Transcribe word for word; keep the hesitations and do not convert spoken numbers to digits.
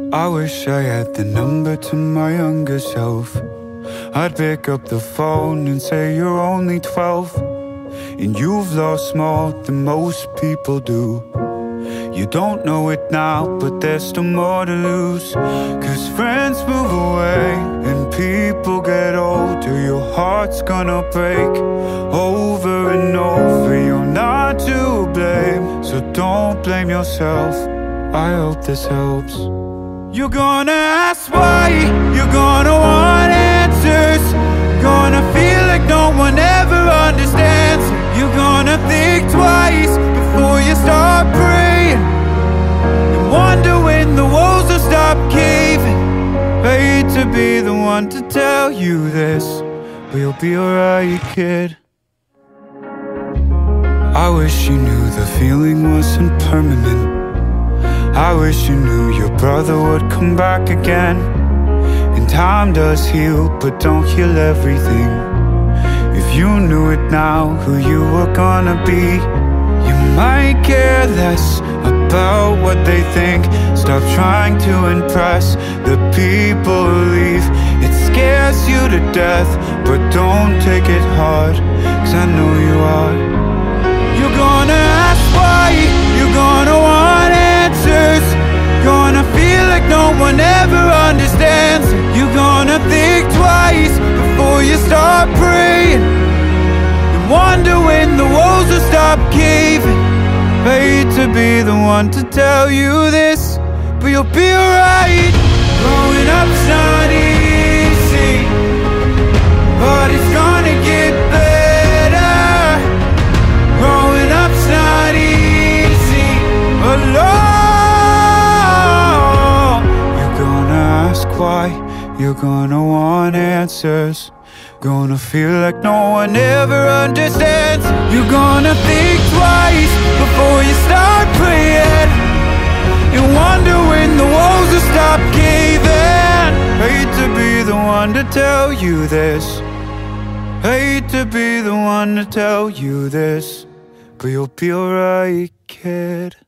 I wish I had the number to my younger self. I'd pick up the phone and say you're only twelve, and you've lost more than most people do. You don't know it now, but there's still more to lose. Cause friends move away and people get older. Your heart's gonna break over and over. You're not to blame, so don't blame yourself. I hope this helps. You're gonna ask why, you're gonna want answers. Gonna feel like no one ever understands. You're gonna think twice before you start praying, and wonder when the walls will stop caving. Hate to be the one to tell you this, but you'll be alright, kid. I wish you knew the feeling wasn't permanent. I wish you knew your brother would come back again. And time does heal, but don't heal everything. If you knew it now, who you were gonna be, you might care less about what they think. Stop trying to impress the people who leave. It scares you to death, but don't take it hard, cause I know you are. You're gonna ask why, you're gonna want answers. Gonna feel like no one ever understands. You're gonna think twice before you start praying, and wonder when the walls will stop caving. Hate to be the one to tell you this, but you'll be alright. Growing up's not easy, but it's gonna get better. Growing up's not easy alone. You're gonna ask why, you're gonna want answers. Gonna feel like no one ever understands. You're gonna think twice before you start praying, and wonder when the walls will stop caving. Hate to be the one to tell you this, hate to be the one to tell you this, but you'll be alright, kid.